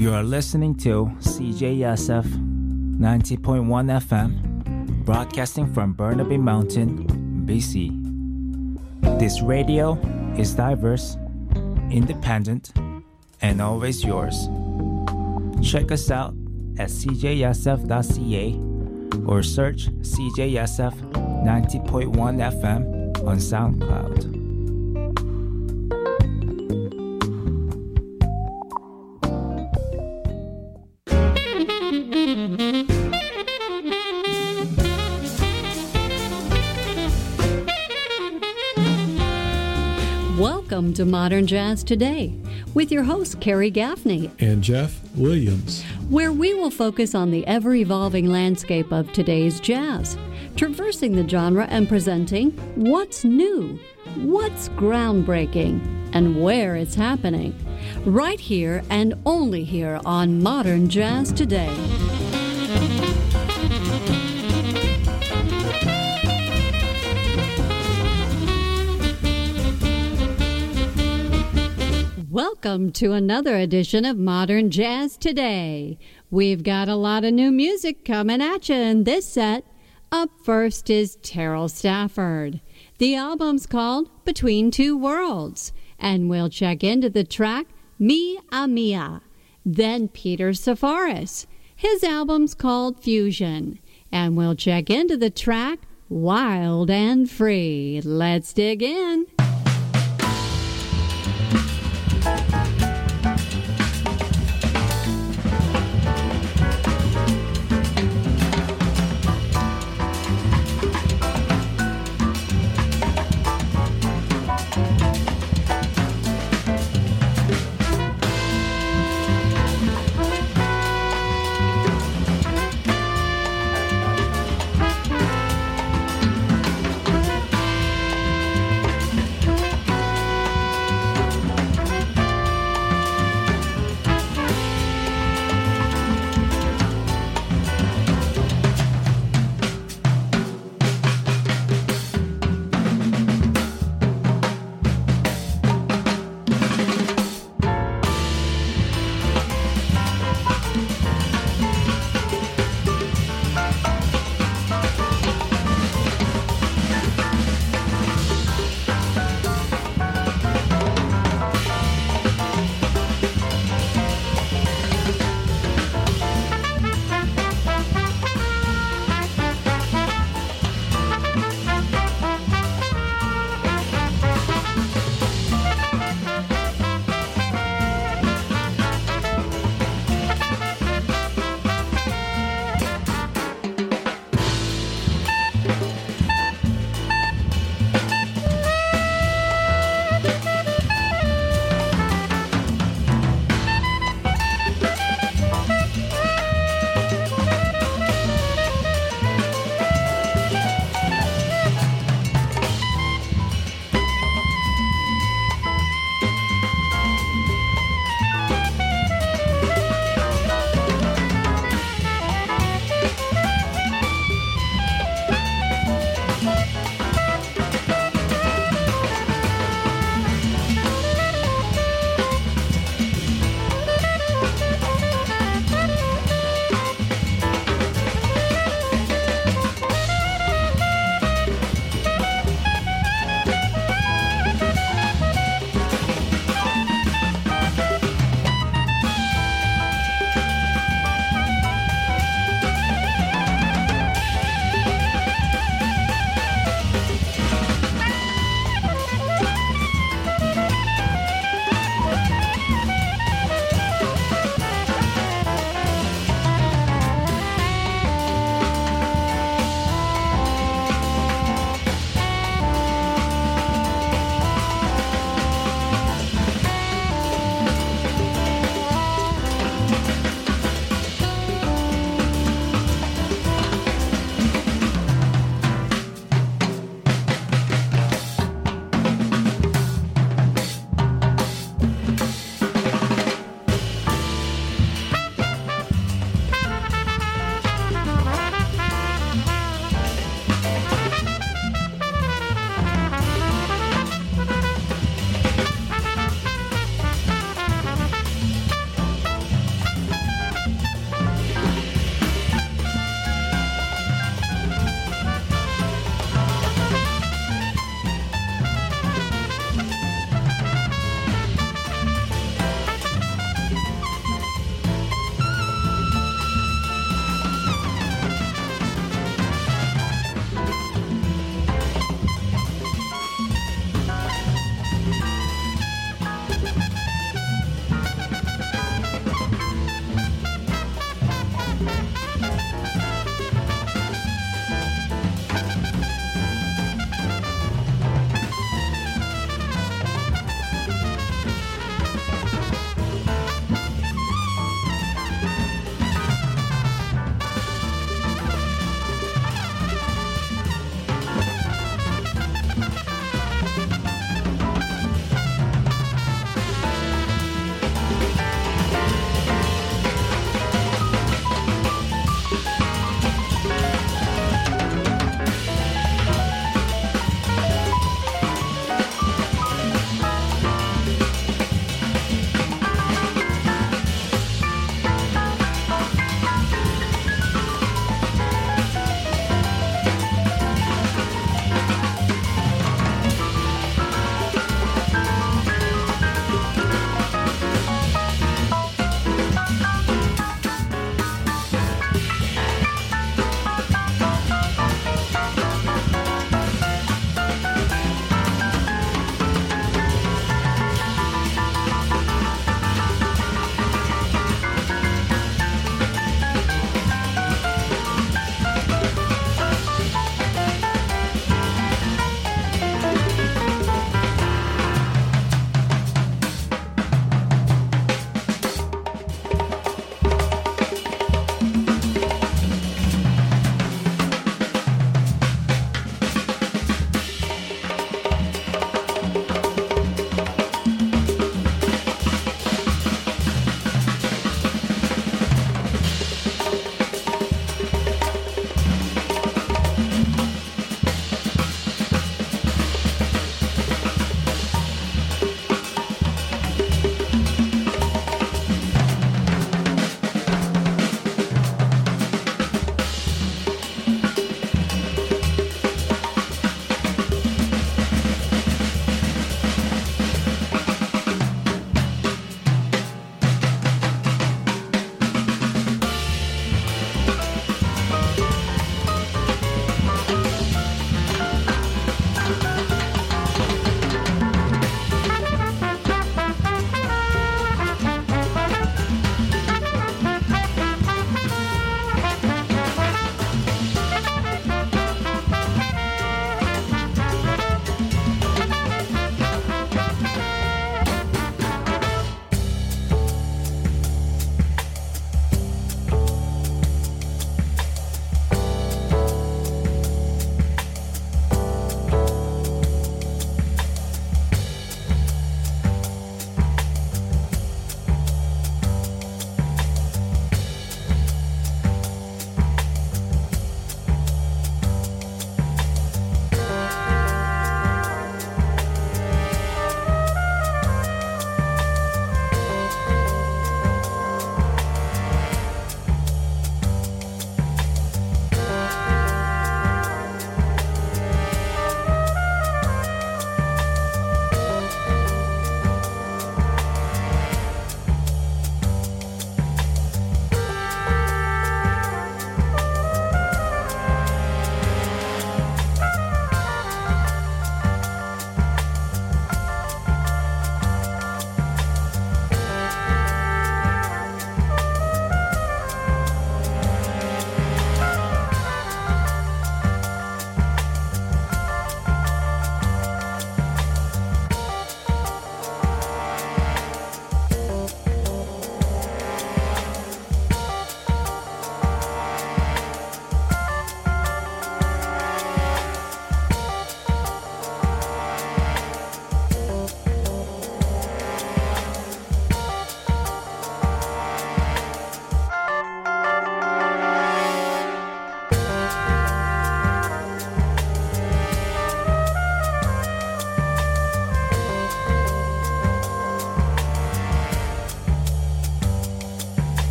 You are listening to CJSF 90.1 FM, broadcasting from Burnaby Mountain, BC. This radio is diverse, independent, and always yours. Check us out at cjsf.ca or search CJSF 90.1 FM on SoundCloud. Welcome to Modern Jazz Today with your host, Carrie Gaffney and Jeff Williams, where we will focus on the ever-evolving landscape of today's jazz, traversing the genre and presenting what's new, what's groundbreaking, and where it's happening, right here and only here on Modern Jazz Today. Welcome to another edition of Modern Jazz Today. We've got a lot of new music coming at you in this set. Up first is Terrell Stafford. The album's called Between Two Worlds, and we'll check into the track Mi Mia. Then Peter Safaris. His album's called Fusion, and we'll check into the track Wild and Free. Let's dig in.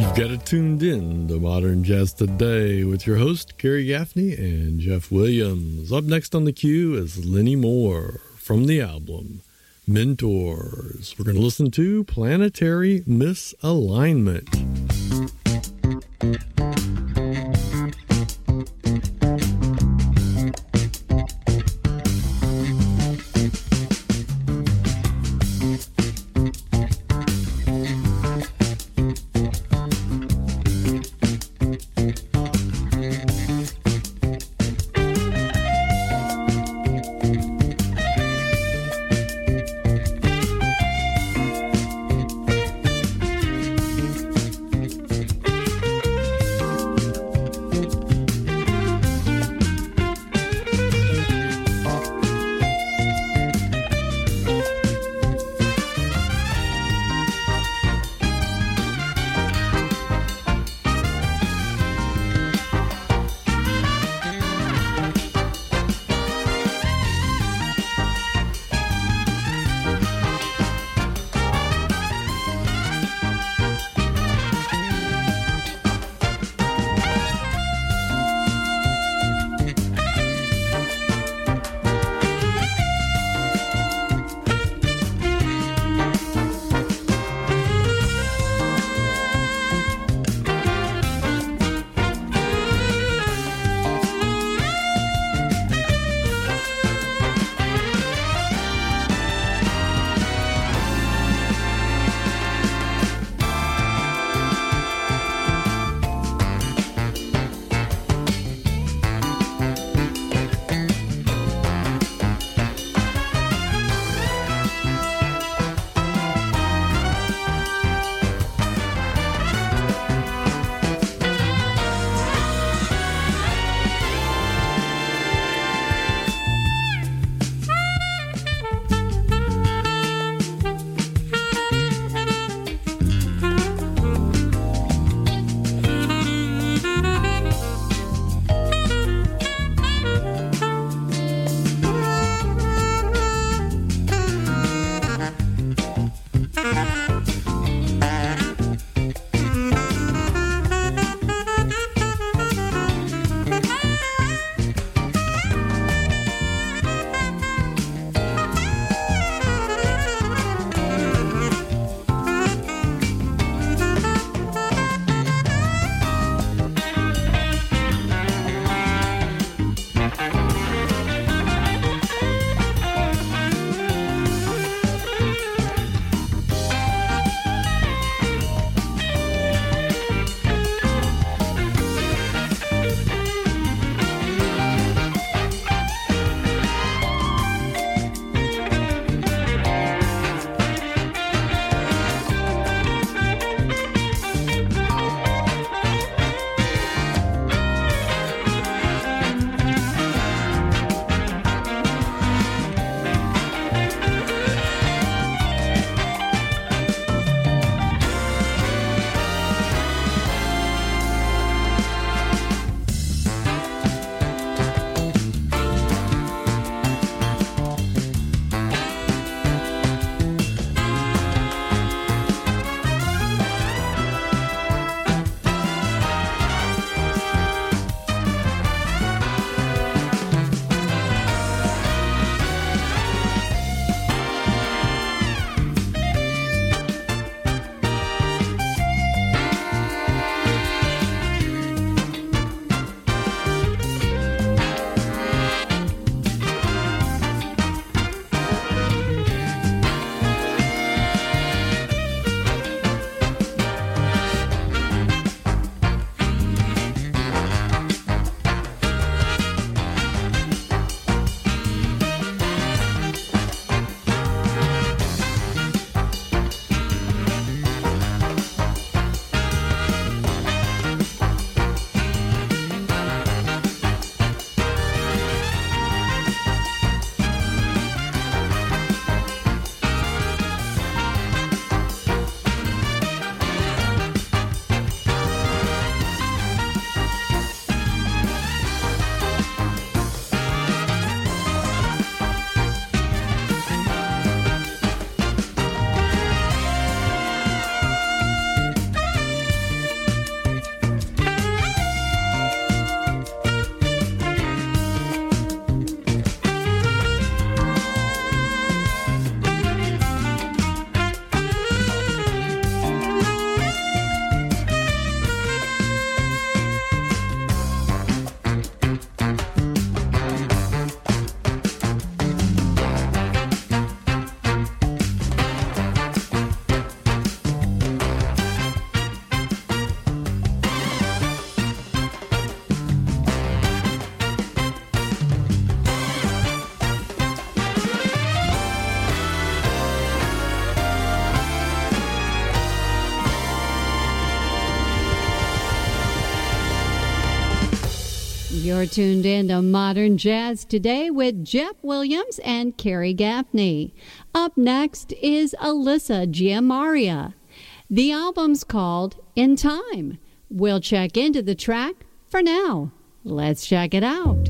Got it tuned in to Modern Jazz Today with your host, Gary Gaffney and Jeff Williams. Up next on the queue is Lenny Moore from the album Mentors. We're going to listen to Planetary Misalignment. You're tuned in to Modern Jazz Today with Jeff Williams and Carrie Gaffney. Up next is Alyssa Giammaria. The album's called In Time. We'll check into the track for now. Let's check it out.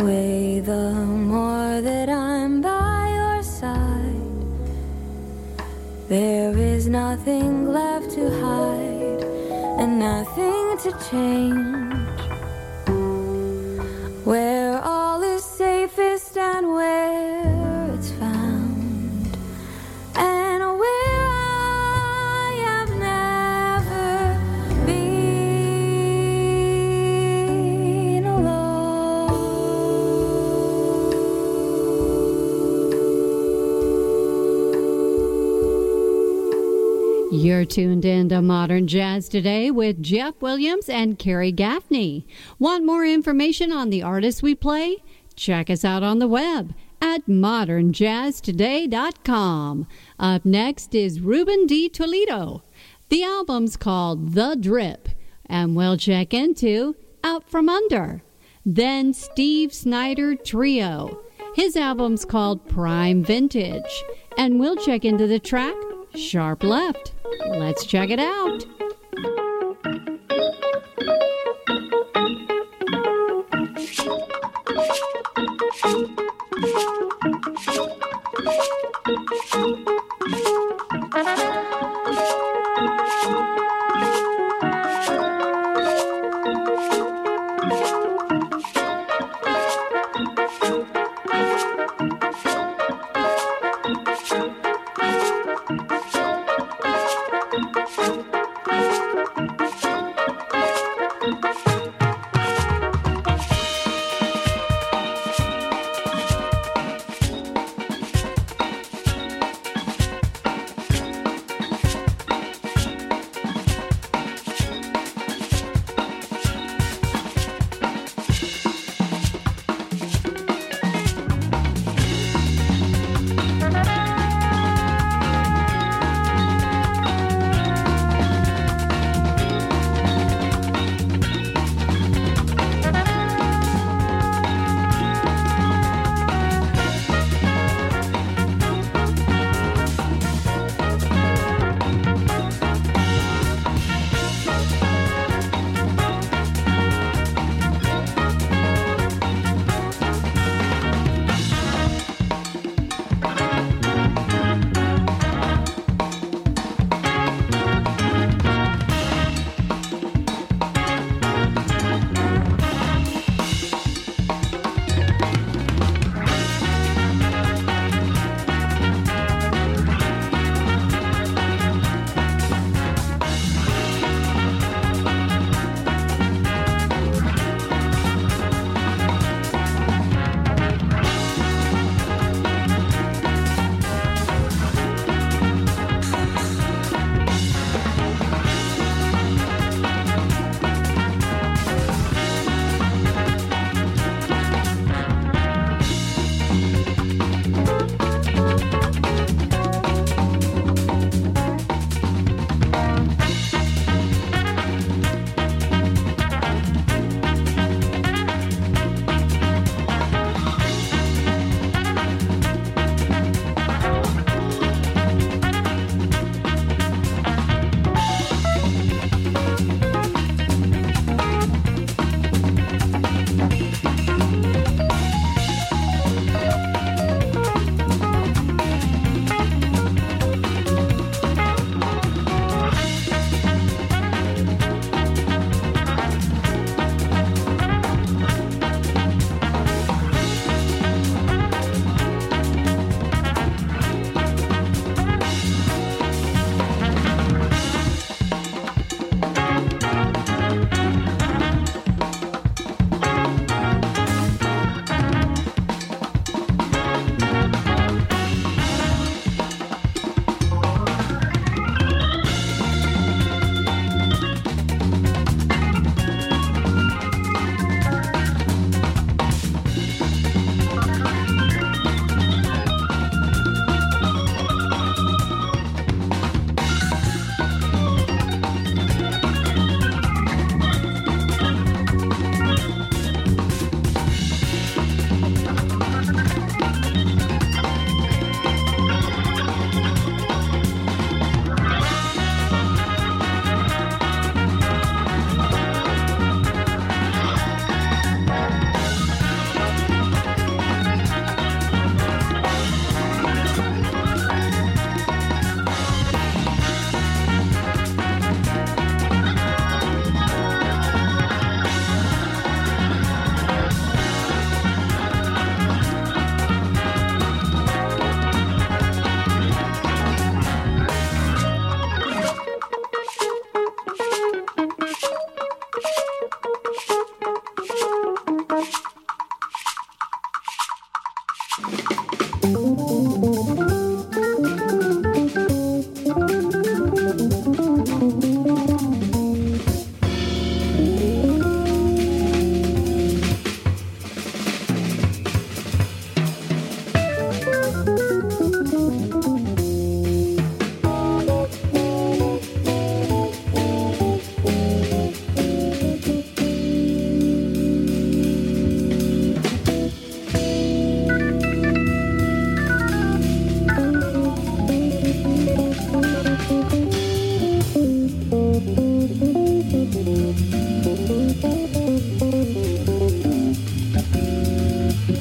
away the more that I'm by your side. There is nothing left to hide and nothing to change. Where all is safest and where it's found, and where I have never been alone. You're tuned in to Modern Jazz Today with Jeff Williams and Carrie Gaffney. Want more information on the artists we play? Check us out on the web at modernjazztoday.com. Up next is Ruben D. Toledo. The album's called The Drip, and we'll check into Out From Under. Then Steve Snyder Trio. His album's called Prime Vintage, and we'll check into the track Sharp Left. Let's check it out.